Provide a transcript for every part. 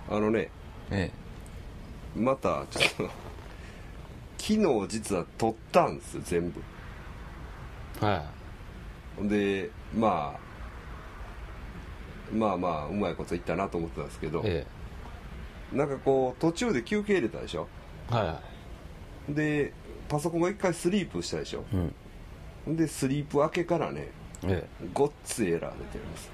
あのね、 えまたちょっと昨日実は撮ったんですよ全部。 え。はでまあうまいこと言ったなと思ってたんですけど、 い。 なんかこう途中で休憩入れたでしょ。 はでパソコンが一回スリープしたでしょ。 い。うん。 でスリープ明けからね、 えごっついエラー出てるんです。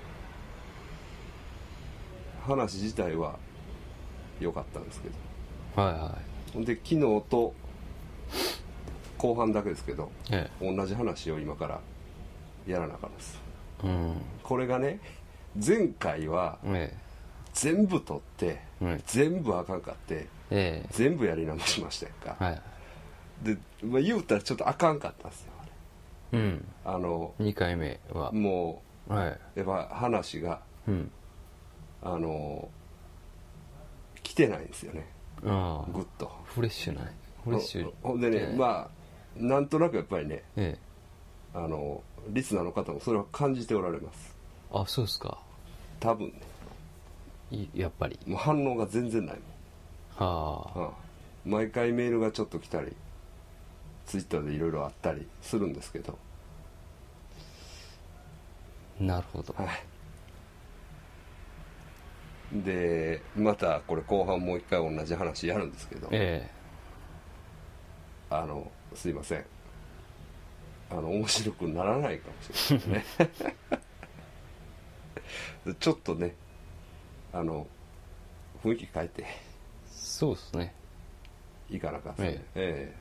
話自体は良かったんですけど、 え。はいはで昨日と後半だけですけど、 い。え同じ話を今からやらなあかんです。 え。うん。 これがね、前回はえ全部取って、 え。 全部あかんかってええ。 全部やり直しましたやんか。 はい。 で、言うたらちょっとあかんかったんですよ。 うん。2回目は。 もはい。 うやっぱ話がうん。 来てないんですよね、 ああ。 グッと。 フレッシュない。フレッシュ。 ほんでね、まあなんとなくやっぱりね、 ええ。 リスナーの方もそれは感じておられます。 あ、そうですか。 多分ね、 やっぱり。 もう反応が全然ないもん。 はあ。 毎回メールがちょっと来たりツイッターでいろいろあったりするんですけど、 なるほど。 はい。でまたこれ後半もう一回同じ話やるんですけど、 えすいません、面白くならないかもしれないねちょっとね、雰囲気変えてそうですね。 いかなかったですね。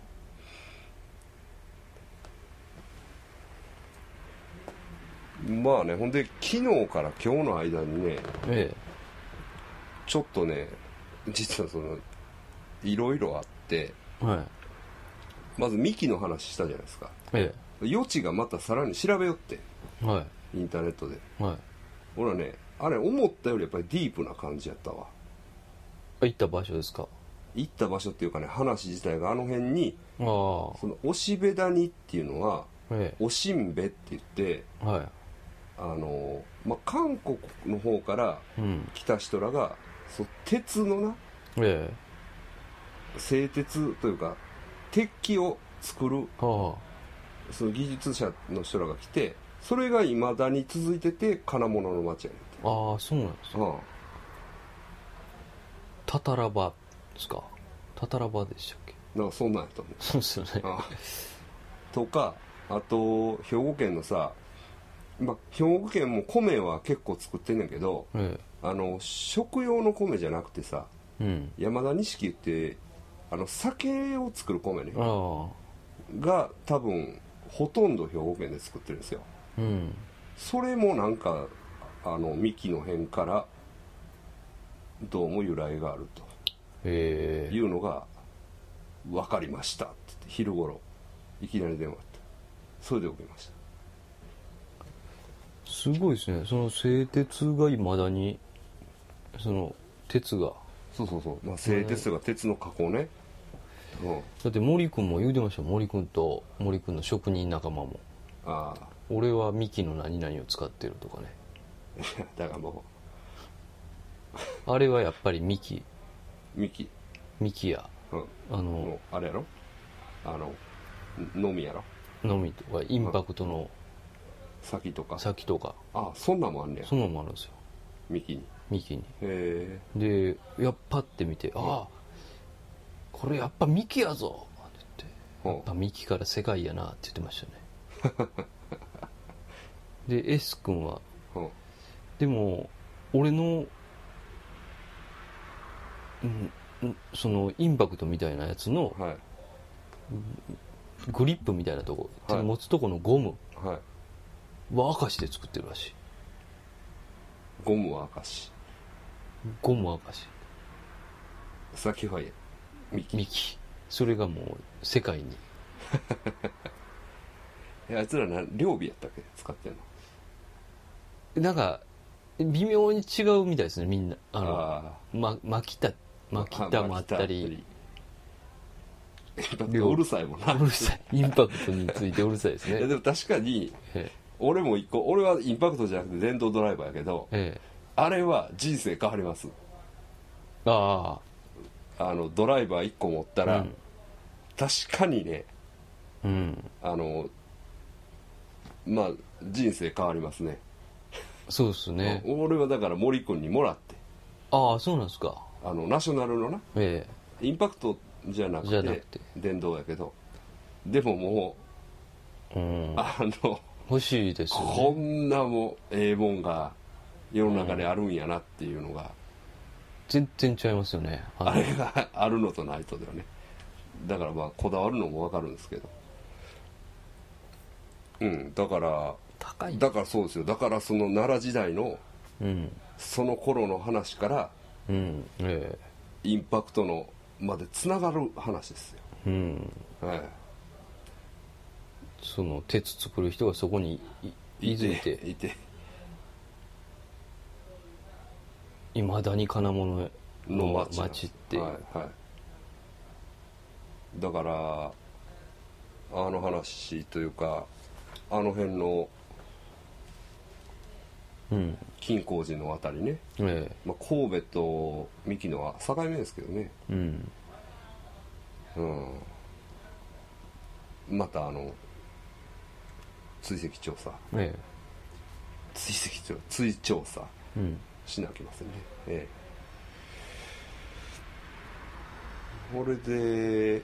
まあね、ほんで昨日から今日の間にね、 えちょっとね、実はいろいろあって、 え。はい。 まずミキの話したじゃないですか。 え余地がまたさらに調べよって、 え。はインターネットで。 い。はい。 俺はね、あれ思ったよりやっぱりディープな感じやったわ。 行った場所ですか？ 行った場所っていうかね、話自体があの辺に、 ああ。 おしべ谷っていうのは、 えおしんべって言って、 え。はい。 韓国の方からうん。 来た人らが、鉄のな、 え製鉄というか、鉄器を作る、 え。はその技術者の人らが来て、それが未だに続いてて金物の町やねんて。 あ。ああ、そうなんですか。タタラバですか？タタラバでしたっけ？ なんかそんなんやと思う。 そうですよね。 とか、あと兵庫県のさ、兵庫県も米は結構作ってんねんけど、 え食用の米じゃなくてさ、 え。うん。 山田錦って酒を作る米ね、 ああ。 が多分ほとんど兵庫県で作ってるんですよ。 うん。 それもなんか幹の辺からどうも由来があるとええ。 いうのが分かりましたって言って昼頃いきなり電話あって、それで起きました。 すごいですね。その製鉄がいまだに、鉄が。 そう、製鉄とか鉄の加工ね。 だって森君も言うてましたよ。森君の職人仲間も。 ああ、 俺はミキの何々を使ってるとかね。 だからもあれはやっぱりミキや。 もうあれやろ、のみやろ、 のみとか、インパクトの先とか。 先とか。 そんなんもあんねや、 そんなのもあるんですよ。 ミキに。 ミキに。 へで、パッて見て、ああ、これやっぱミキやぞって言って、やっぱミキから世界やなって言ってましたね。で、S 君は、でも、俺の、そのインパクトみたいなやつのはいグリップみたいなとこ、手の持つとこのゴムは明石で作ってるらしい。 ゴムは明石、 ゴムは明石、 先はミキ。 それがもう世界に。 あいつら両備やったっけ使ってんの。 なんか微妙に違うみたいですね、みんな。マキタもあったり、 だってうるさいもんな。 うるさい。インパクトについてうるさいですね。 いやでも確かに俺はインパクトじゃなくて電動ドライバーやけど、あれは人生変わります。 あドライバー1個持ったあ、 ら、確かにね、まあ人生変わりますね。 そうですね。 俺はだから森君にもらって、 ああ、そうなんですか。 ナショナルのな、 えインパクトじゃなくて電動やけど、でももう、 欲しいですよね。 こんなもええもんが世の中にあるんやなっていうのが、 全然違いますよね。 あれがあるのとないとだよね。だからまあこだわるのも分かるんですけど、だから高い。 だからそうですよ。だからその奈良時代の、その頃の話から、インパクトのまでつながる話ですよ。 その鉄作る人がそこにいていまだに金物の町っていう、 だからあの話というか、あの辺の金光寺のあたりね、まあ、神戸と三木野は境目ですけどね、また追跡調査、追調査しなきゃいけませんね。これで、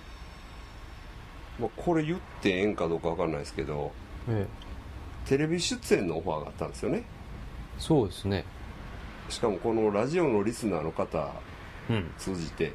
まあ、これ言ってええんかどうか分かんないですけど、テレビ出演のオファーがあったんですよね。 そうですね。 しかもこのラジオのリスナーの方通じて、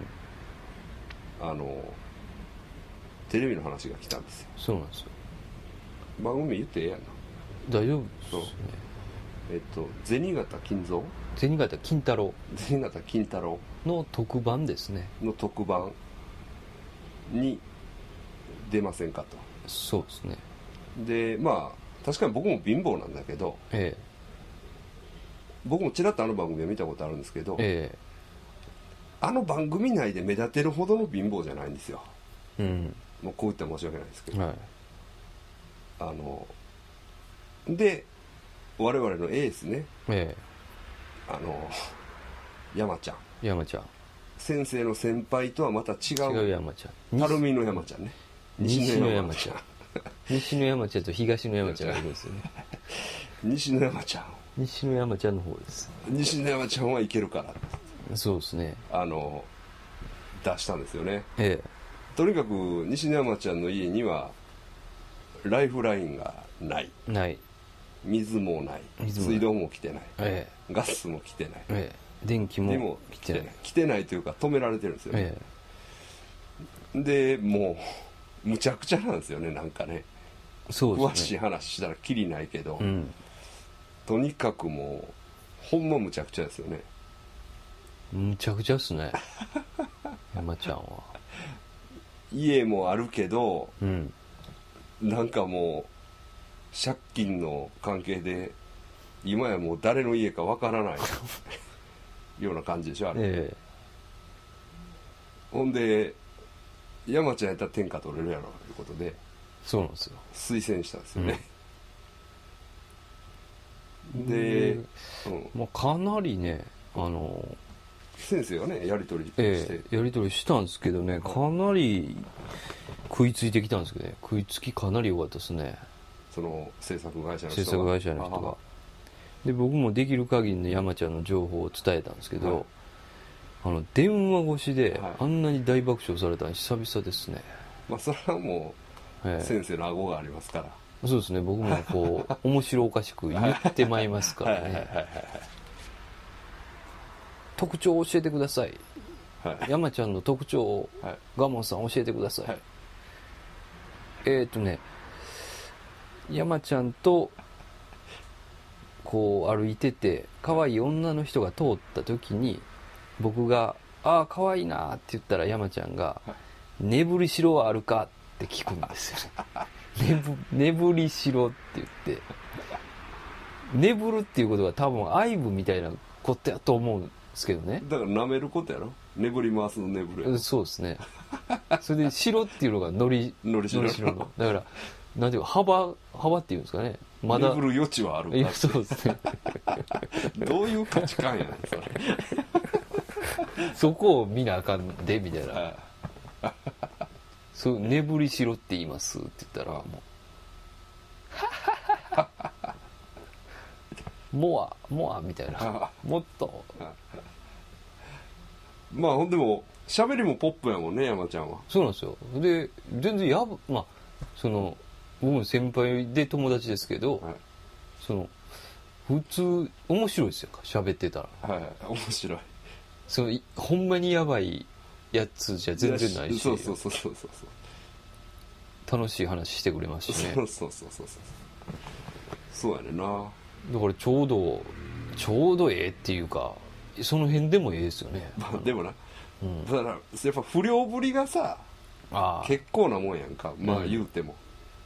テレビの話が来たんですよ。 そうなんですよ。 番組言ってええやんな。 大丈夫ですね。 銭形金蔵、 銭形金太郎銭形金太郎の特番ですね。 の特番に出ませんかと。 そうですね。 でまあ確かに僕も貧乏なんだけど、僕もちらっとあの番組を見たことあるんですけど、あの番組内で目立てるほどの貧乏じゃないんですよ。もうこう言ったら申し訳ないですけど、で我々のエースね、山ちゃん先生の先輩とはまた違う山ちゃん、 垂水の山ちゃんね、 西の山ちゃん西の山ちゃんと東の山ちゃんがいるんですよね。 西の山ちゃん、 西の山ちゃんの方です。 西の山ちゃんはいけるからそうですね。 出したんですよね。とにかく西の山ちゃんの家にはライフラインがない、水もない、水道も来てない、ガスも来てない、 電気も来てないというか止められてるんですよね。でもうむちゃくちゃなんですよね。なんかね、 そうですね、 詳しい話したらキリないけど、とにかくもうほんまむちゃくちゃですよね。 むちゃくちゃっすね。山ちゃんは家もあるけど、なんかもう借金の関係で今やもう誰の家かわからないような感じでしょあれ、ほんで山ちゃんやったら天下取れるやろということで、 そうなんですよ、 推薦したんですよね。で、 まあ、かなりね先生がねやり取りして、 やり取りしたんですけどね、かなり食いついてきたんですけどね、食いつきかなり良かったですね。 その制作会社の人がで、僕もできる限りの山ちゃんの情報を伝えたんですけど、電話越しであんなに大爆笑されたの久々ですね。 まあそれはもう先生の顎がありますから、 そうですね、僕もこう面白おかしく言ってまいりますからね。特徴を教えてください、山ちゃんの特徴をガモンさん教えてください。山ちゃんとこう歩いてて可愛い女の人が通った時に僕が「ああ可愛いな」って言ったら山ちゃんが「寝振りしろはあるか?」って聞くんですよ。寝振りしろって言って、寝振るっていうことは多分愛撫みたいなことやと思うんですけどね。 だから舐めることやろ、寝振り回すの寝振る。 そうですね。それで白っていうのがのり白のだからなんていうか幅っていうんですかね、まだ寝振る余地はあるかって。 そうですね。 どういう価値観やねんそれ。 そこを見なあかんでみたいなそう眠りしろって言いますって言ったらもうモアみたいなもっとまあほんでも喋りもポップやもんね山ちゃんは。 そうなんですよ。で全然まあその僕も先輩で友達ですけど、はい、その普通面白いですよ喋ってたら。 はい面白い。 そのほんまにやばいやつじゃ全然ないし。 そう楽しい話してくれますしね。 そうやねんな。 だからちょうどええっていうかその辺でもええですよね。 まあでもな、うん、だからやっぱ不良ぶりがさ結構なもんやんか。まあ言うても、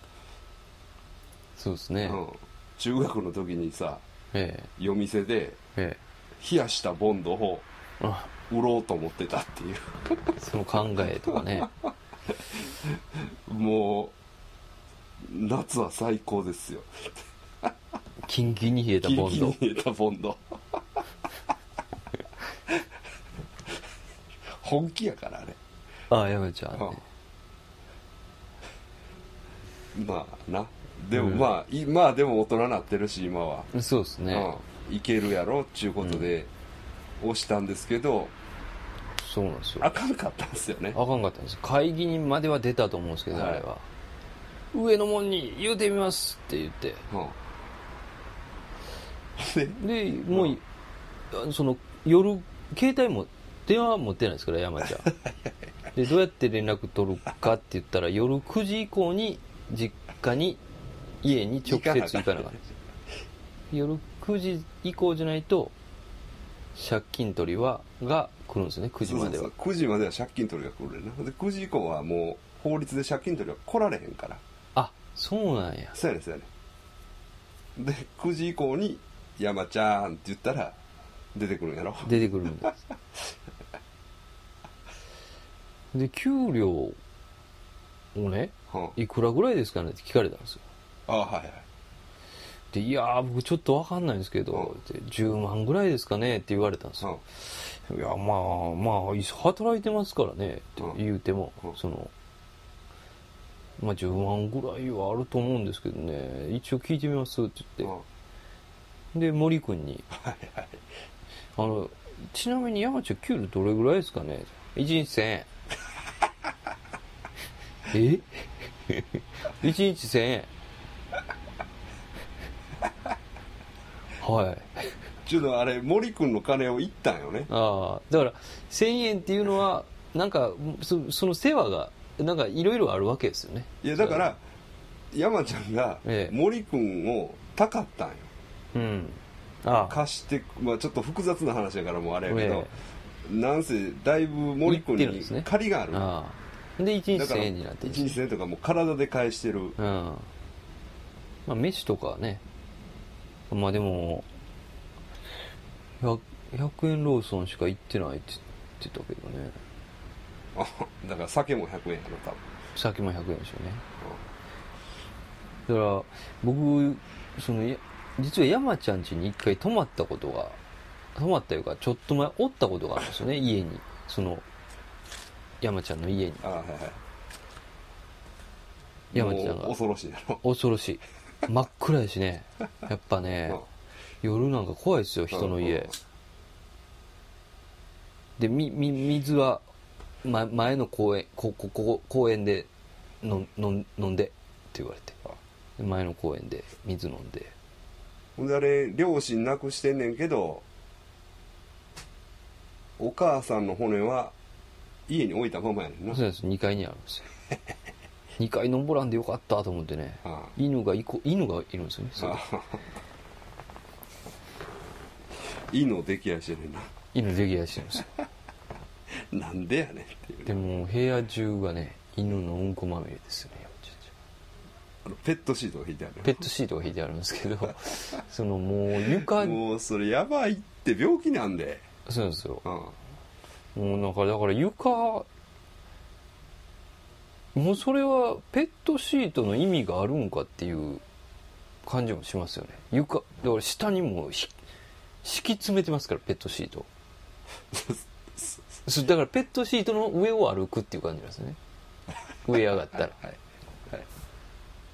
そうですね、 うん、中学の時にさ、夜店で冷やしたボンドを売ろうと思ってたっていうその考えとかねもう夏は最高ですよキンキンに冷えたボンド。 キンキンに冷えたボンド本気やからね。 ああ山ちゃんね、 まあなでもまあ、まあでも大人になってるし今は。 そうですね、 いけるやろっちゅうことで押したんですけど、 そうなんですよ。 あかんかったんですよね。 あかんかったんです。会議にまでは出たと思うんですけど、あれは上のもんに言うてみますって言って、でもうその夜携帯も電話持ってないですから山ちゃんでどうやって連絡取るかって言ったら夜9時以降に実家に家に直接行かなかったんです。夜9時以降じゃないと借金取りが来るんですね。9時までは。 そう9時までは借金取りが来るねんな。で9時以降はもう法律で借金取りは来られへんから。 あ、そうなんや。 そうやねそうやね。で9時以降に山ちゃんって言ったら出てくるんやろ。 出てくるんですで給料をね、いくらぐらいですかねって聞かれたんですよ。 はいはい。 でいや僕ちょっと分かんないんですけど、10万ぐらいですかねって言われたんですよ。いやまあ働いてますからねって言うても、そのまあ10万ぐらいはあると思うんですけどね、一応聞いてみますって言って、で森君にちなみに山ちゃん給料どれぐらいですかね。1日1000円え1日1000円はいちょっとあれ森君の金をいったんよね。 ああだから1000円っていうのはなんかその世話がなんかいろいろあるわけですよね。 いやだから山ちゃんが森君をたかったんよ、貸して、まあ、ちょっと複雑な話やからもうあれやけど、なんせだいぶ森君に借りがある。 で1日1000円になってる。 1日1000円とかもう体で返してる。 まあ飯とかはね、まあでも100円ローソンしか行ってないって言ってたけどね。 だから酒も100円やろ多分。 酒も100円でしょうね。だから僕実は山ちゃん家に一回泊まったというかちょっと前おったことがあるんですよね家に。山ちゃんの家に。山ちゃんが恐ろしいやろ。 恐ろしい。真っ暗やしね。やっぱね夜なんか怖いですよ人の家。で水は、前の公園で飲んでって言われて、前の公園で水飲んで。 ほんであれ両親亡くしてんねんけどお母さんの骨は家に置いたままやねんな。 そうです。2階にあるんですよ2階登らんでよかったと思ってね。犬がいるんですよね。 犬出来合いしてるな。 犬出来合いしてるんですよなんでやねんっていう、ね、 でも部屋中がね犬のうんこまみれですよね。 ペットシートが引いてある。 ペットシートが引いてあるんですけどもう床もうそれやばいって病気なんで。 そうなんですよ、もうだから床もうそれはペットシートの意味があるんかっていう感じもしますよね。床だから下にも敷き詰めてますからペットシートだからペットシートの上を歩くっていう感じなんですね。上上がったら。はいはい、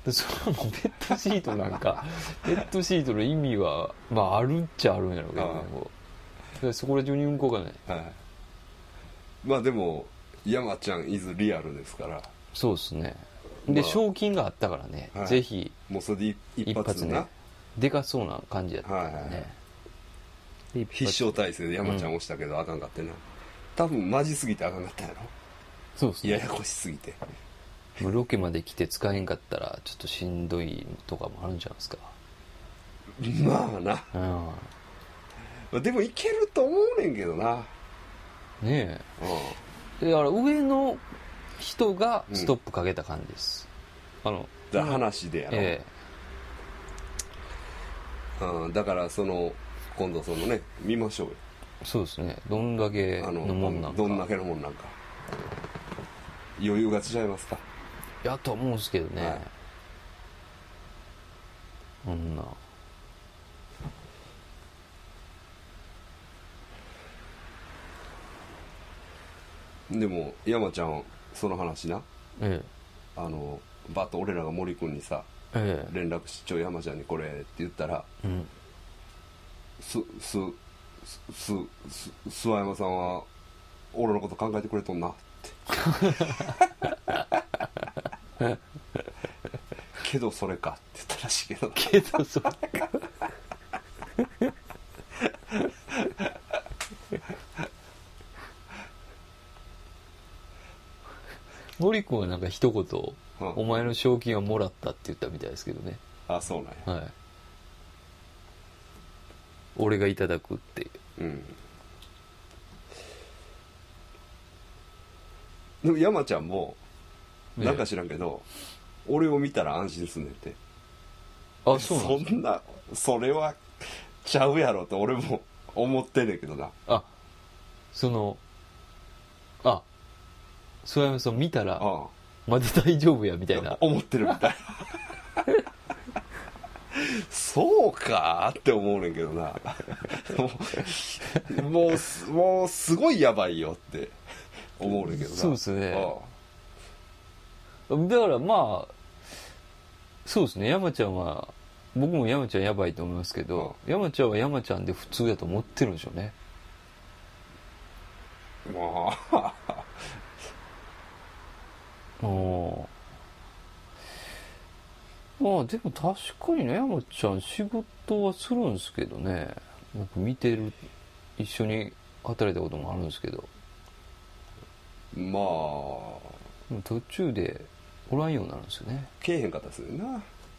それもペットシートなんか、ペットシートの意味は、まああるっちゃあるんやろうけどね。そこら中にうんこがない。はい。 まあでも、山ちゃん is リアルですから。 そうですね。で、まあ、賞金があったからね、はい、ぜひ。 もうそれで一発ね。 でかそうな感じやったからね。はいはいはい、 必勝体制で山ちゃん押したけど、あかんかってな。多分マジすぎてあかんかったやろ。 そうですね。 ややこしすぎて。 ロケまで来て使えんかったらちょっとしんどいとかもあるんじゃないですか。 まあな、うん、でもいけると思うねんけどな。 ねえ、だから上の人がストップかけた感じです、 うん、話でやろ、うん、だから今度ね見ましょうよ。 そうですね。どんだけのもんなんか、 どんだけのもんなんか余裕が違いますか。 やと思うんですけどね、はい、そんな。 でも山ちゃんその話な、バッと俺らが森君にさ、連絡しちょ山ちゃんにこれって言ったら、うん、諏訪山さんは俺のこと考えてくれとんなってけどそれかって言ったらしいけどけどそれか森君はなんか一言、お前の賞金はもらったって言ったみたいですけどね。 あ、そうなんや。はい。 俺がいただくっていう。うん。 でも山ちゃんもなんか知らんけど、俺を見たら安心すんねんて。 あ、そうなんですか。 そんなそれはちゃうやろと俺も思ってんねんけどな。 あ、諏訪山さん見たらまだ大丈夫やみたいな思ってるみたいそうかって思うねんけどなもうすごいやばいよって思うねんけどな。 そうですね。だからまあそうですね。山ちゃんは、僕も山ちゃんやばいと思いますけど、山ちゃんは山ちゃんで普通やと思ってるんでしょうね。 まあまあでも確かにね、山ちゃん仕事はするんですけどね。僕見てる、一緒に働いたこともあるんですけど。 まあ途中でおらんようになるんですよね。 けえへんかったですよな。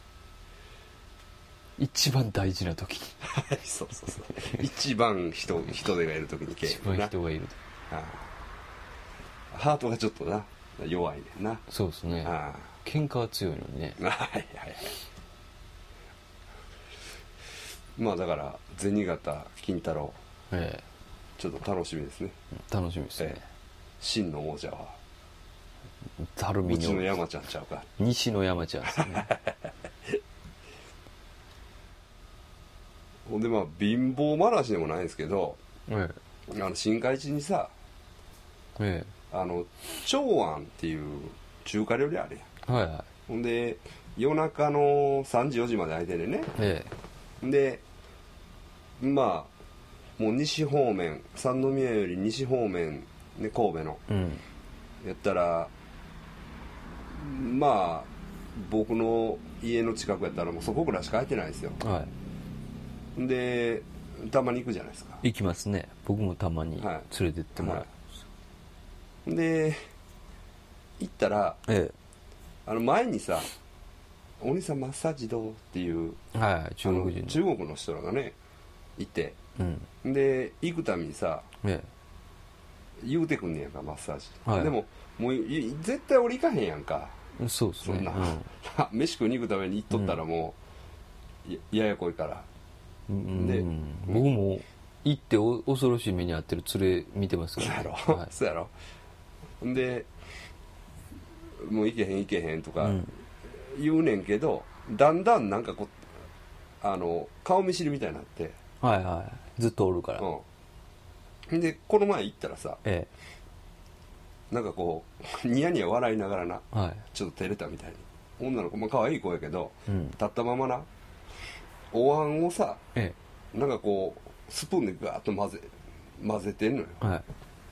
一番大事な時にそう一番人手がいる時にけえへんな。 一番人がいる時。 ハートがちょっとな弱いねんな。 そうですね。喧嘩は強いのにね。はいはいはい。 まあだから銭形金太郎、ちょっと楽しみですね。 楽しみですね。 真の王者は垂水のうちの山ちゃんちゃうか。 西の山ちゃんですねほんでまあ貧乏話でもないんですけど、新海地にさ、長安っていう中華料理あるやん。はいはい。ほんで夜中の3時4時まで空いてんねんね。でまあもう西方面、三宮より西方面ね、神戸の、やったらまあ僕の家の近くやったらもうそこぐらいしか空いてないんですよ。はい。でたまに行くじゃないですか。 行きますね。僕もたまに連れてってもらう、 で行ったら、前にさ「お兄さんマッサージどう?」っていう、中国の人らがねいて、で行くためにさ、言うてくんねやんかマッサージ、でももう絶対俺行かへんやんか。 そうですね。 そんな、飯食いに行くために行っとったらもう、ややこいから、 で僕も行って恐ろしい目に遭ってる連れ見てますから、 ね、そうやろでもう行けへんとか言うねんけど、だんだんなんか顔見知りみたいになって、 ずっとおるから、 でこの前行ったらさ、なんかこうニヤニヤ笑いながらな、はい、ちょっと照れたみたいに女の子、まあ可愛い子やけど、立ったままなお椀をさ、なんかこうスプーンでガーッと混ぜてんのよ、はい、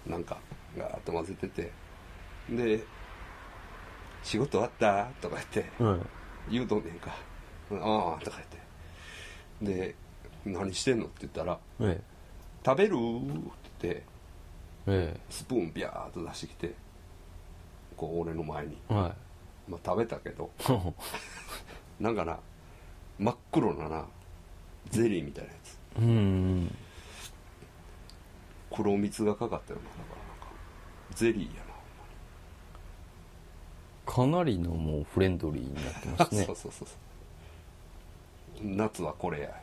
なんかガーッと混ぜてて、で仕事終わったとか言って、言うとんねんか、ああとか言って、で何してんのって言ったら、食べるって言って、スプーンビャーっと出してきて、こう俺の前に、まあ食べたけどなんかな真っ黒ななゼリーみたいなやつ、黒蜜がかかったような、だからなんかゼリーやな、 かなりのもうフレンドリーになってますねそう夏はこれやって。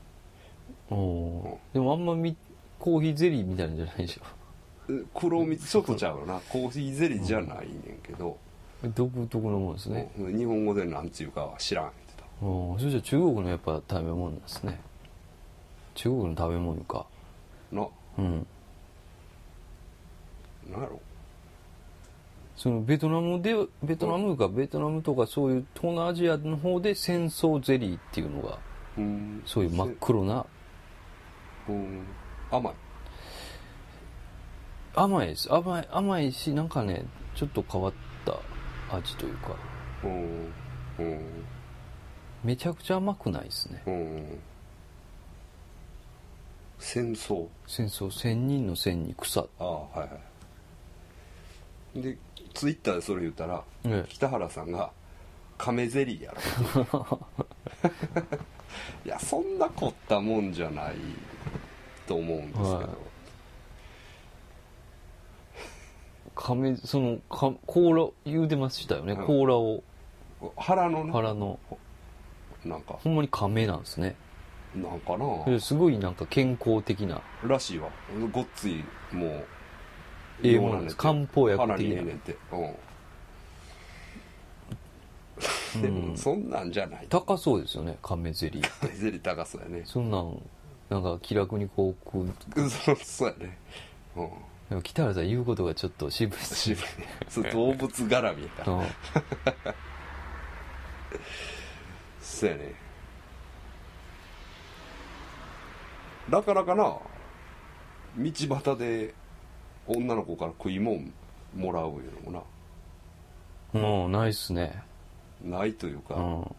でもあんまコーヒーゼリーみたいなんじゃないでしょ。 黒蜜ちょっとちゃうよなコーヒーゼリーじゃないねんけど、 独特のもんですね。 日本語で何ていうかは知らんって言ってた。それじゃ中国のやっぱ食べ物なんですね。中国の食べ物かな。なんやろ、 そのベトナムとかそういう東南アジアの方で戦争ゼリーっていうのが、そういう真っ黒な、甘いです。甘いし、なんかねちょっと変わった味というか、めちゃくちゃ甘くないですね。 戦争千人の千に草。 はいはい。でツイッターでそれ言ったら、北原さんが亀ゼリーやろいやそんな凝ったもんじゃないと思うんですけど、 甲羅言うてましたよね、甲羅を腹のなんかほんまに亀なんですね。 なんかな、 すごいなんか健康的ならしいわ。ごっついもう英語なんです。漢方薬的な。 腹にええねんて。でもそんなんじゃない。 高そうですよね、亀ゼリー。 亀ゼリー高そうやね。 そんなんなんか気楽にこう食う。 そうやね。 でも北原さん言うことがちょっと渋いですね。 そう動物絡みやから。そうやね。だからかな、道端で女の子から食い物もらういうのもな。もうないっすね。 ないというか、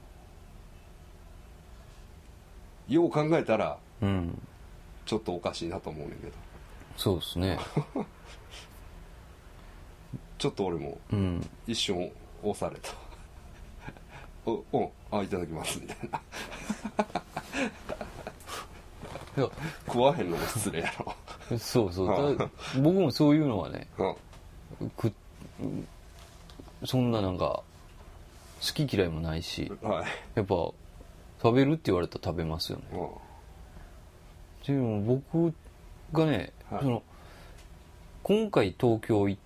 よう考えたら、ちょっとおかしいなと思うねんけど。 そうですね。 ちょっと俺も一瞬押された。いただきますみたいな。食わへんのも失礼やろ。 そう僕もそういうのはね、そんななんか好き嫌いもないし、やっぱ食べるって言われたら食べますよね。でも僕がね、今回東京行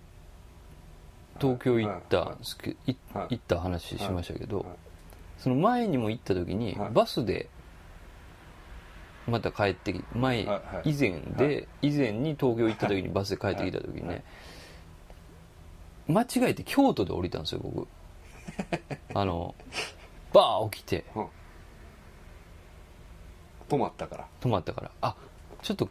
った話しましたけど、その前にも行った時にバスでまた帰ってきて、以前に東京行った時にバスで帰ってきた時にね、間違えて京都で降りたんですよ僕。バー起きて、 止まったからちょっと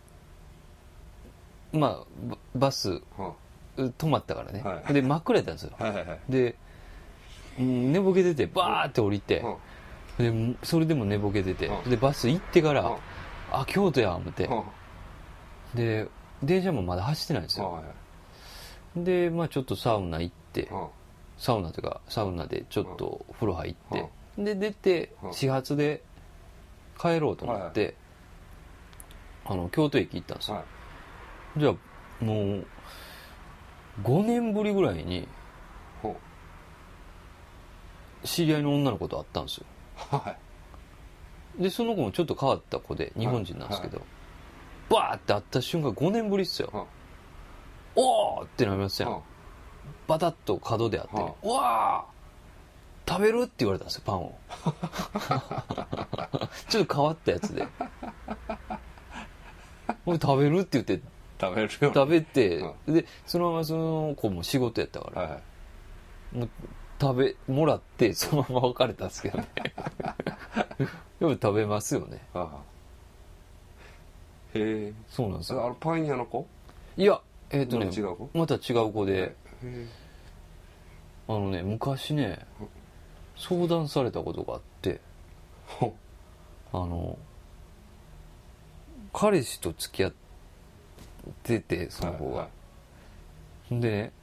バス止まったからね、で真っ暗やったんですよ、で寝ぼけててバーって降りて、でそれでも寝ぼけてて、でバス行ってから、京都や思って、で電車もまだ走ってないんですよ、でちょっとサウナ行って、サウナでちょっと風呂入って、で出て始発で帰ろうと思って、京都駅行ったんですよ、じゃあもう5年ぶりぐらいに知り合いの女の子と会ったんですよ、でその子もちょっと変わった子で日本人なんですけど、バーって会った瞬間5年ぶりっすよ、おーってなりますよ、バタッと角であってね、うわー食べるって言われたんですよ、パンをちょっと変わったやつで俺食べるって言って食べるよ、 食べて、でそのままその子も仕事やったから、はい、もうもらってそのまま別れたんですけどねでも食べますよね。ああ、 へえ。 そうなんですよ。 パン屋の子？ いや違う子？ また違う子で、昔ね相談されたことがあって彼氏と付き合っててその子が、はいはい、でね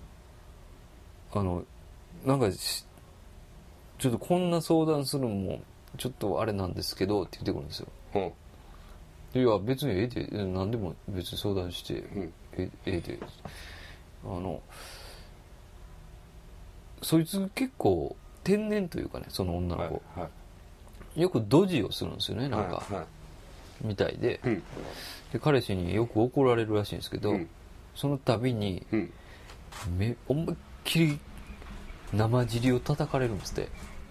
なんかちょっとこんな相談するのもちょっとあれなんですけどって言ってくるんですよ。いや別にええで何でも別に相談して、ええでそいつ結構天然というかねその女の子、はいはい、よくドジをするんですよねなんか、はいはい、みたいで、で彼氏によく怒られるらしいんですけど、その度に、思いっきり生尻を叩かれるんですって。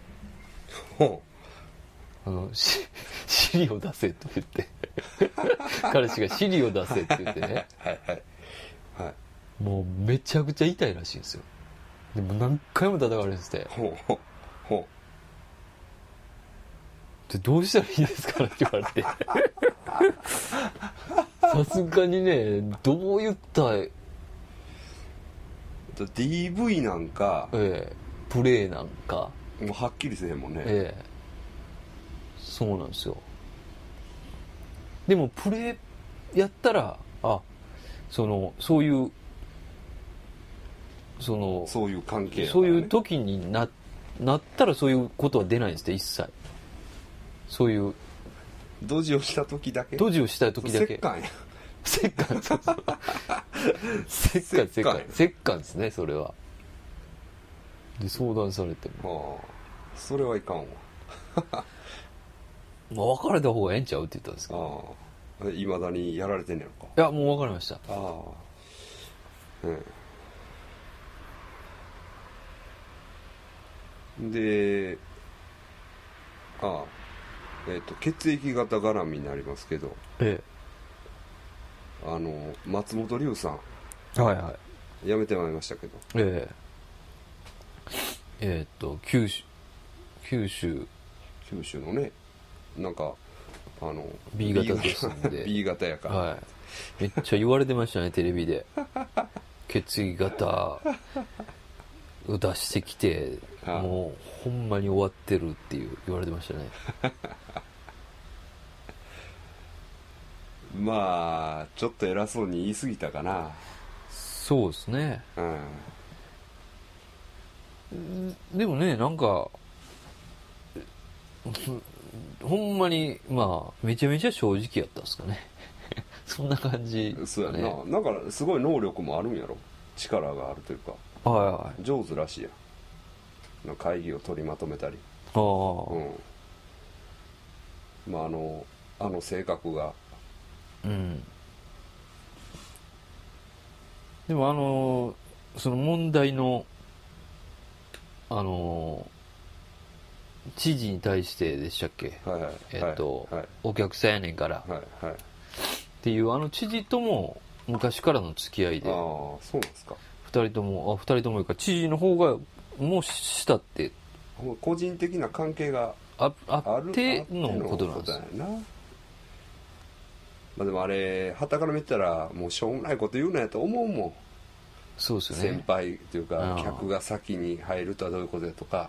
尻を出せと言って彼氏が尻を出せって言ってねはいはい、はい、もうめちゃくちゃ痛いらしいんですよ。でも何回も叩かれるんですって。でどうしたらいいですかって言われてさすがにねどう言ったら DV なんか、 プレイなんかもうはっきりせへんもんね、 そうなんですよ。でもプレイやったらそういう関係、ね、 そういう時になったらそういうことは出ないんですって一切。そういうドジをした時だけドジをした時だけ折檻や折檻折檻ですねそれは。で相談されても、 それはいかんわまあ別れた方がええんちゃうって言ったんですけど、 いまだにやられてんねやろか。 いやもう別れました。 で血液型絡みになりますけど、松本龍さん、 はいはい、 辞めてまいりましたけど、 九州のねなんか B 型ですんで B 型やから、 はい、めっちゃ言われてましたねテレビで血液型を出してきてもうほんまに終わってるって言われてましたねまあちょっと偉そうに言い過ぎたかな。 そうですね、でもねなんかほんまにまあめちゃめちゃ正直やったんですかねそんな感じ、ね、 そうやな。なんかすごい能力もあるんやろ、力があるというか、 はい、 上手らしいやん。会議を取りまとめたり、まああの性格が、 でもその問題の知事に対してでしたっけ、お客さんやねんから、っていう知事とも昔からの付き合いで、 そうなんですか。 2人ともいうか知事の方がもうしたって個人的な関係があってのことなんですよ。 まあ、でもあれ傍から見たらもうしょうもないこと言うなやと思うもん。 そうですよね。 先輩というか客が先に入るとはどういうことやとか、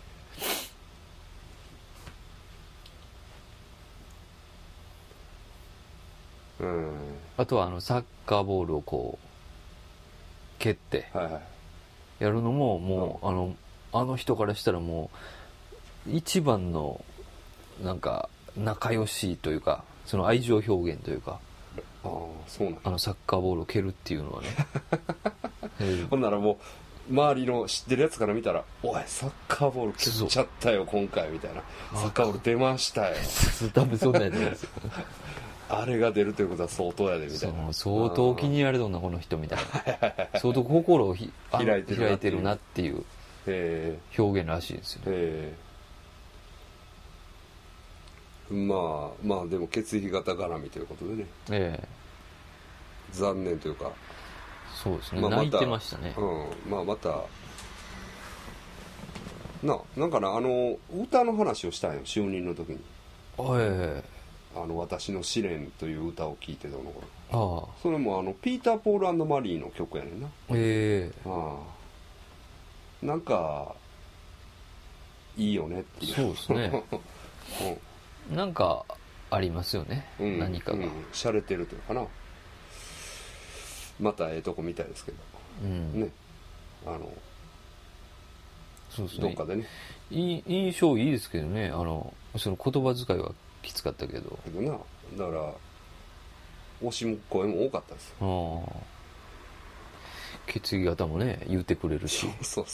あとはサッカーボールをこう蹴ってやるのももう、あの人からしたらもう一番のなんか仲良しというかその愛情表現というか、 そうなんサッカーボールを蹴るっていうのはねほんならもう周りの知ってるやつから見たら「おいサッカーボール蹴っちゃったよ今回」みたいな「サッカーボール出ましたよ」 多分そんなんやと思うんですよあれが出るということは相当やでみたいな、 相当気に入られとんなこの人みたいな相当心を開いてるなっていう表現らしいですよね。 まあでも血液型絡みということでね、 残念というか、 そうですね、まあ、泣いてましたね。 まあまたなんかな、歌の話をしたんよ、就任の時に。私の試練という歌を聴いてたの頃。それもピーター・ポール&マリーの曲やねんな。なんかいいよねっていう。 そうですね、なんかありますよね、何かが洒落てるというかな。またとこみたいですけど、ね、 そうですね、 どっかでね、 印象いいですけどね、その言葉遣いはきつかったけどな。だから推しも声も多かったですよ。 血液型もね言うてくれるし、 そう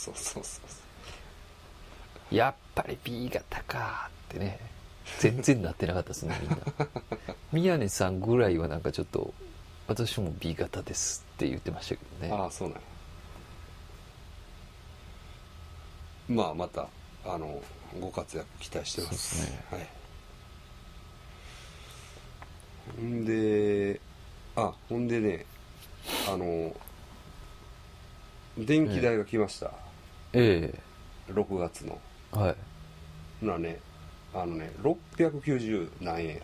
やっぱり B 型かってね、全然なってなかったですね、みんな。宮根さんぐらいはなんかちょっと私も B 型ですって言ってましたけどね。 そうなんや。まあまたご活躍期待してます。そうですね。はい。ほんでね、電気代が来ました。6月の。 はい。 ね、690何円やった。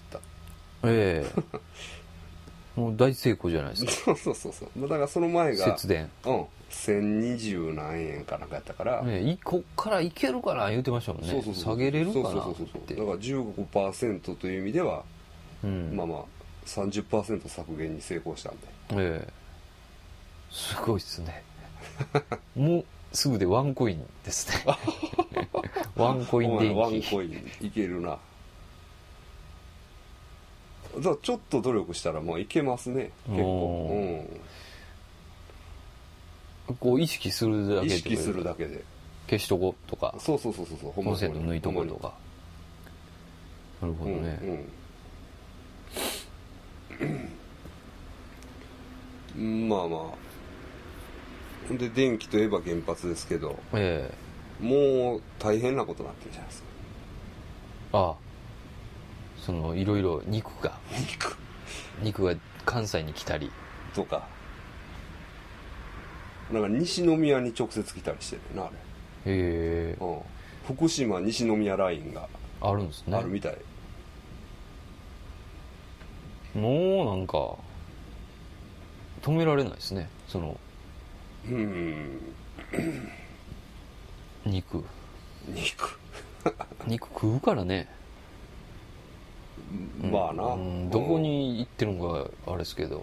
もう大成功じゃないですか。 そうだからその前が節電 1020何円かなんかやったから、 こっからいけるかな言うてましたもんね。下げれるかなって。だから 15% という意味では、まあまあ 30% 削減に成功したんで、 すごいっすね。もうすぐでワンコインですね。ワンコイン電気。 ワンコインいけるな。だからちょっと努力したらもういけますね、結構。 こう意識するだけで。 意識するだけで。 消しとこうとか。 そうコンセント抜いとこうとか。なるほどね。 まあまあ。で電気といえば原発ですけど、もう大変なことになってるじゃないですか。 そのいろいろ肉が関西に来たりとか、なんか西宮に直接来たりしてるな、あれ。福島西宮ラインがあるんですね。 あるみたい。 もうなんか止められないですね、その肉食うからね。 まあな、 どこに行ってるのかあれですけど、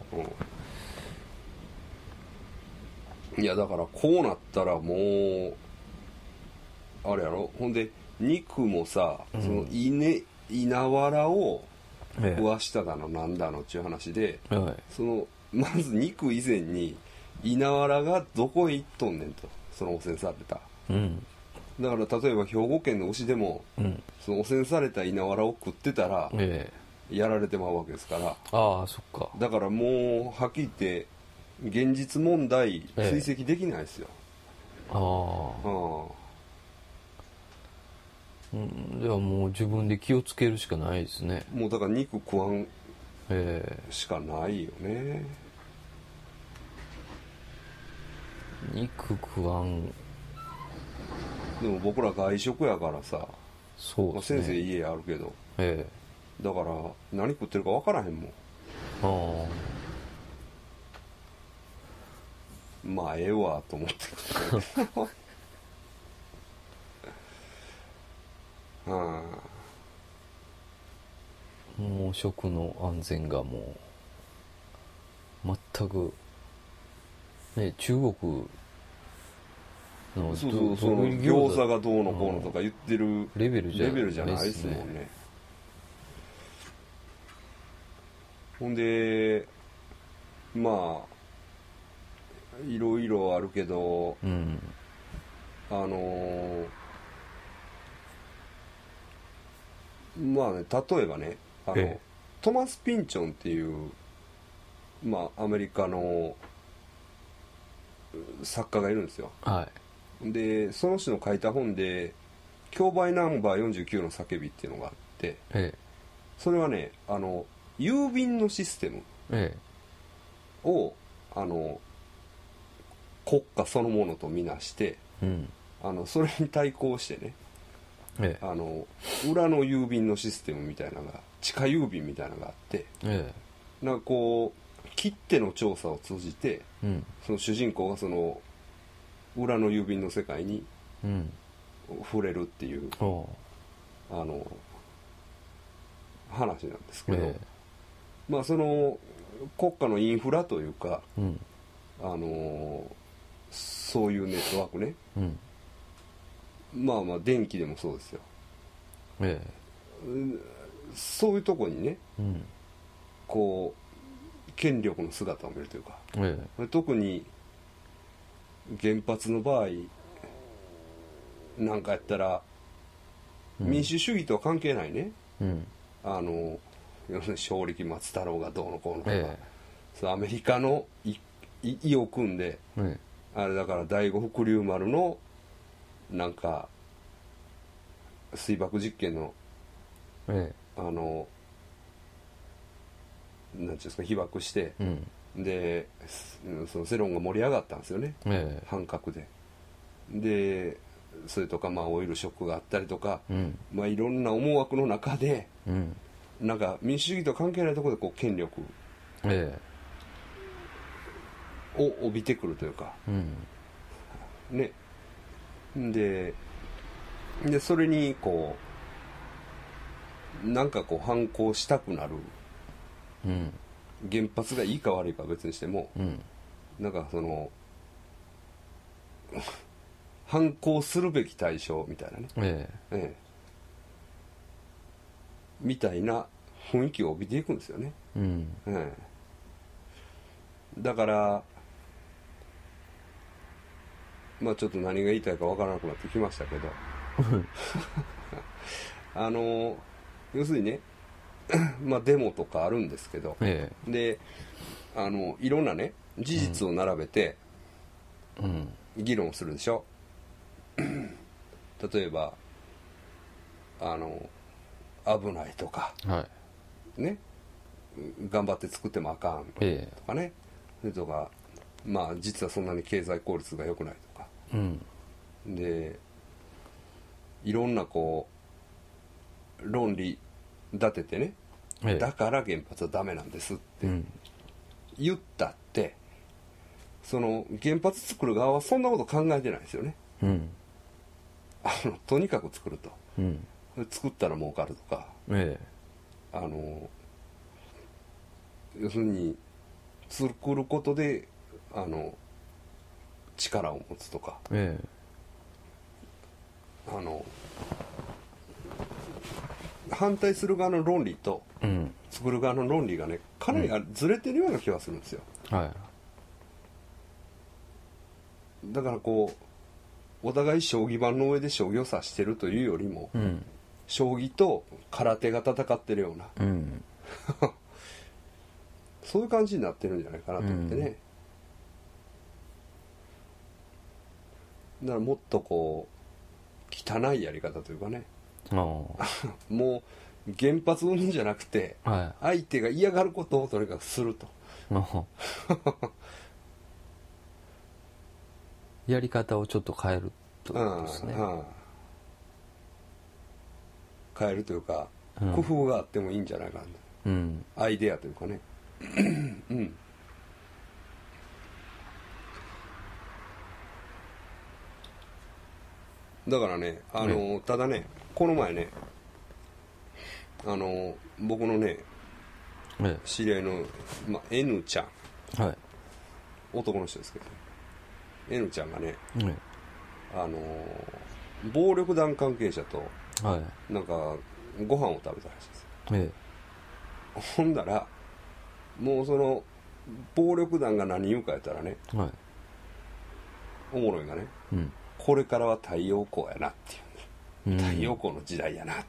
いやだからこうなったらもうあれやろ。ほんで肉もさ、その稲わらを食わしただのなんだのっていう話で、そのまず肉以前に稲わらがどこへ行っとんねんと、その汚染された、だから例えば兵庫県の牛でも、その汚染された稲わらを食ってたら、やられてまうわけですから。 そっか。 だからもうはっきり言って現実問題追跡できないですよ。 ではもう自分で気をつけるしかないですね。 もうだから肉食わんしかないよね。 肉食わん。 でも僕ら外食やからさ、 そうですね、 先生家あるけど、だから何食ってるか分からへんもん。まあええわと思ってもう食の安全がもう全くね、中国のその餃子がどうのこうのとか言ってるレベルじゃないですもんね。ほんでまあいろいろあるけど、まあね、例えばね、トマス・ピンチョンっていう、まあアメリカの作家がいるんですよ。でその人の書いた本で「競売ナンバー49の叫び」っていうのがあって、それはね、郵便のシステムを国家そのものとみなして、それに対抗してね、裏の郵便のシステムみたいなのが、地下郵便みたいなのがあって、なんかこう切手の調査を通じて、その主人公がその裏の郵便の世界に触れるっていう、話なんですけど、まあその国家のインフラというか、そういうネットワークね、まあまあ電気でもそうですよ、そういうとこにね、こう権力の姿を見るというか、特に原発の場合なんかやったら、民主主義とは関係ないね、要するに正力松太郎がどうのこうのとか、そうアメリカの意を組んで、あれだから第五福竜丸のなんか水爆実験の、なんていうんですか、被爆して、でその世論が盛り上がったんですよね、反核で。でそれとか、まあオイルショックがあったりとか、まあいろんな思惑の中で、なんか民主主義と関係ないところでこう権力を帯びてくるというか、ね、でそれにこうなんかこう反抗したくなる、原発がいいか悪いかは別にしても、なんかその反抗するべき対象みたいなね、みたいな雰囲気を帯びていくんですよね、だからまあちょっと何が言いたいかわからなくなってきましたけど要するにねまあデモとかあるんですけど、でいろんなね事実を並べて議論するでしょ、例えば危ないとか、ね、頑張って作ってもあかんとかね、それとか、まあ実はそんなに経済効率が良くないとか、でいろんなこう論理立ててね、だから原発はダメなんですって言ったって、その原発作る側はそんなこと考えてないですよね、とにかく作ると、作ったら儲かるとか、要するに作ることで力を持つとか、反対する側の論理と作る側の論理がね、かなりずれてるような気がするんですよ、だからこうお互い将棋盤の上で将棋を指してるというよりも、将棋と空手が戦ってるような、そういう感じになってるんじゃないかなと思ってね、だからもっとこう汚いやり方というかねもう原発云々じゃなくて、相手が嫌がることをとにかくするとやり方をちょっと変えるということですね、 変えるというか、工夫があってもいいんじゃないかな、アイデアというかねだからね、ただね、この前ね、僕のね、知り合いの、N ちゃん、男の人ですけど、N ちゃんがね、暴力団関係者と、なんかご飯を食べたらしいです、ほんだらもうその暴力団が何言うかやったらね、おもろいがね、これからは太陽光やなっていう、太陽光の時代やなって、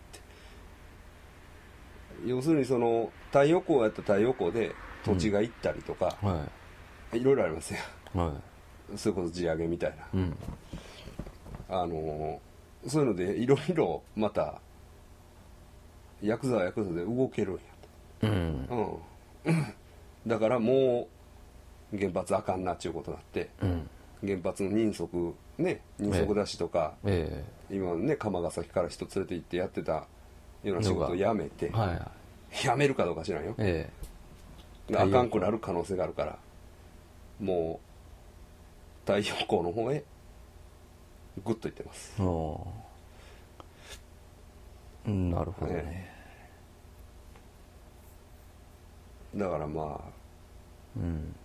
要するにその太陽光やったら太陽光で土地が行ったりとか、いろいろありますよ、それこそ地上げみたいな、そういうのでいろいろまたヤクザはヤクザで動けるんやと、だからも原発あかんなっちゅうことになって、原発の人足ね、人足出しとか、今ね釜ヶ崎から人連れて行ってやってたような仕事をやめて、やめるかどうか知らんよ、あかんくなる可能性があるから、もう太陽光の方へグッといってます。 なるほどね。 だからまあ、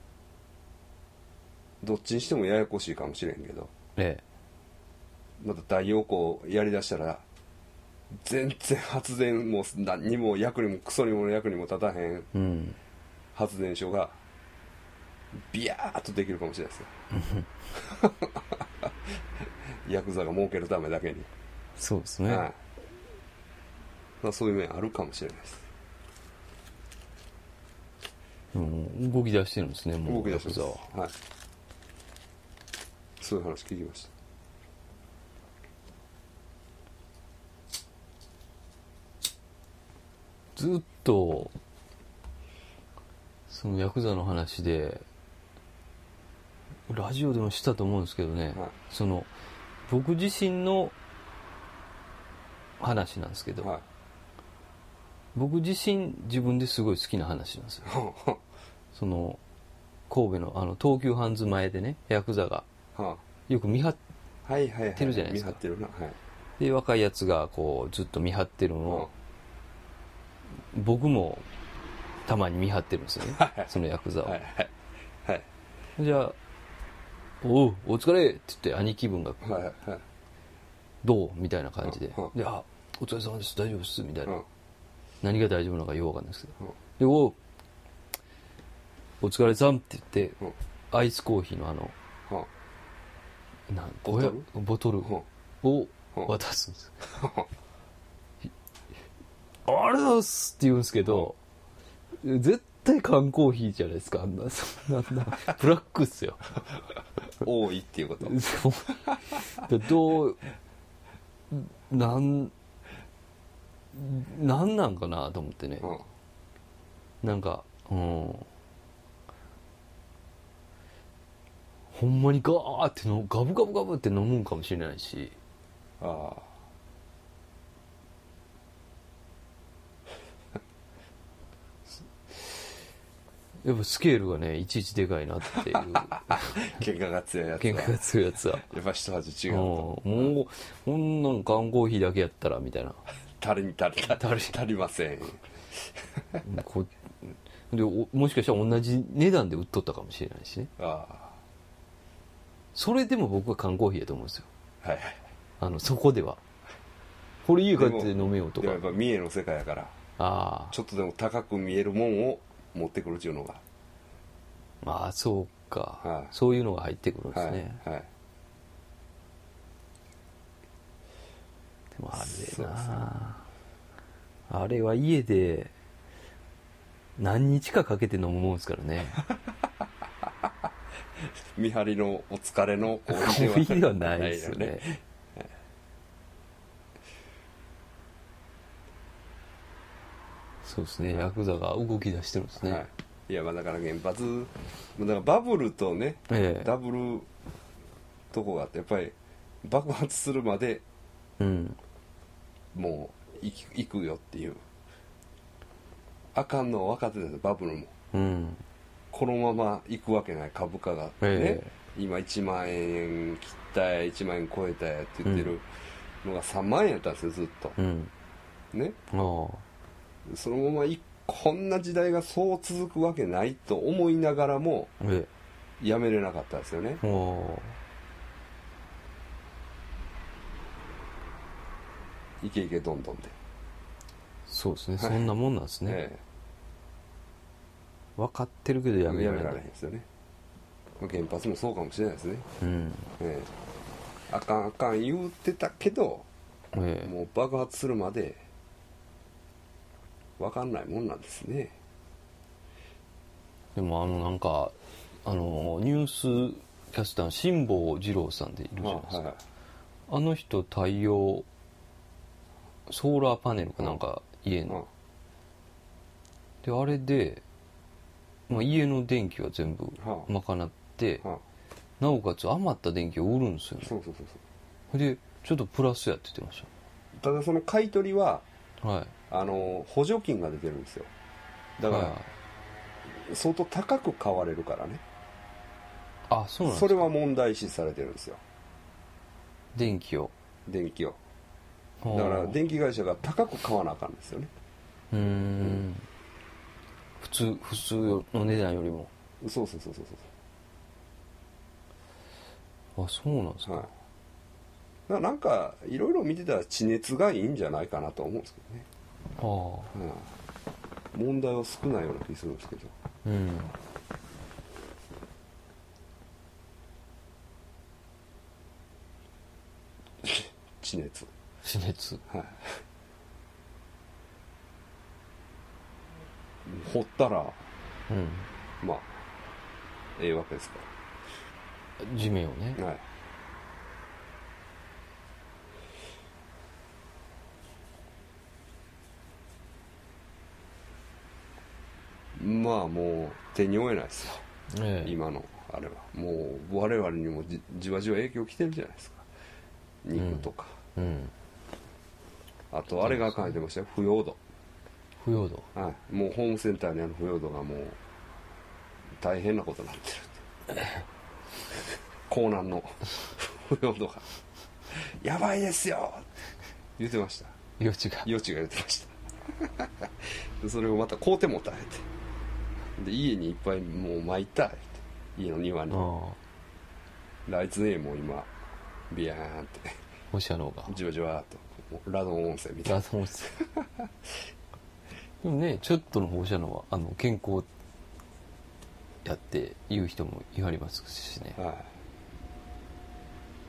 どっちにしてもややこしいかもしれんけど、また太陽光やりだしたら全然発電も何にも役にもクソにも役にも立たへん発電所がビヤーっとできるかもしれないですよヤクザが儲けるためだけに。 そうですね、 まあ、そういう面あるかもしれないです。 動き出してるんですね、もう。 動き出してます。はい。そういう話聞きました。 ずっとそのヤクザの話でラジオでもしたと思うんですけどね、その僕自身の話なんですけど、僕自身自分ですごい好きな話なんですよその神戸の東急ハンズ前でね、ヤクザがよく見張ってるじゃないですか。で若いやつがこうずっと見張ってるのを、僕もたまに見張ってるんですよねそのヤクザを。じゃあ「おうお疲れ」って言って兄貴分が「どう?」みたいな感じで「であお疲れ様です大丈夫です」みたいな、何が大丈夫なのかよくわかんないですけど、でおうお疲れさんって言ってアイスコーヒーのボトルを渡すんですありがとうございますって言うんですけど、絶対缶コーヒーじゃないですか、あんなブラックっすよ多いっていうことどうなんなんかなと思ってね、なんかほんまにガーってガブガブガブって飲むんかもしれないし、やっぱスケールがねいちいちでかいなっていう喧嘩が強いやつは喧嘩が強いやつはやっぱ一味違うと、 もうこんなん缶コーヒーだけやったらみたいな、 足りませんでもしかしたら同じ値段で売っとったかもしれないしね。それでも僕は缶コーヒーやと思うんですよ、そこではこれ家帰って飲めようとか。 でもやっぱ三重の世界やから、ちょっとでも高く見えるもんを持ってくるっていうのが、 まあそうか、そういうのが入ってくるんですね。でもあれな、あれは家で何日かかけて飲むもんですからね見張りのお疲れのコーヒーではないですよねそうですね、ヤクザが動き出してるんですね。 いやまあだから原発だからバブルとね、ダブルとこがあって、やっぱり爆発するまで、もう行くよっていう、あかんのは分かってたんですよバブルも、このまま行くわけない、株価がね、今1万円切ったや1万円超えたやって言ってるのが3万円やったんですよずっと、ね、そのままこんな時代がそう続くわけないと思いながらもやめれなかったですよね。いけいけどんどんで。 そうですね、そんなもんなんですね、分かってるけどやめられないですよね。原発もそうかもしれないですね、あかんあかん言うてたけど、もう爆発するまで分かんないもんなんですね。 でもなんかニュースキャスターの辛坊治郎さんでいるじゃないですか、あの人太陽ソーラーパネルかなんか家の、であれでまあ、家の電気は全部賄って、なおかつ余った電気を売るんですよね。 そうでちょっとプラスやって言ってました。ただその買い取りは、 はい、 補助金が出てるんですよ。だから、相当高く買われるからね。 あ、そうなんですか。 それは問題視されてるんですよ。 電気を。 だから電気会社が高く買わなあかんですよね。 普通の値段よりも。 そう。 あ、そうなんですか。 はい、なんかいろいろ見てたら地熱がいいんじゃないかなと思うんですけどね。問題は少ないような気するんですけど。地熱。はい。掘ったら、まあええわけですから。 地面をね。 はい。まあもう手に負えないですよ、今のあれは。もう我々にもじわじわ影響きてるじゃないですか。肉とか、あとあれが書いてましたよ、腐葉土。はい、もうホームセンターにある腐葉土がもう大変なことになってる港南の腐葉土がやばいですよって言ってました。 余地が言ってましたそれをまた買うてもたえて、で家にいっぱいもう巻いたって、家の庭に。あいつね、もう今ビヤーンって放射能がじわじわっとラドン温泉みたいな。 でもね、ちょっとの放射能は健康やって言う人も言われますしね。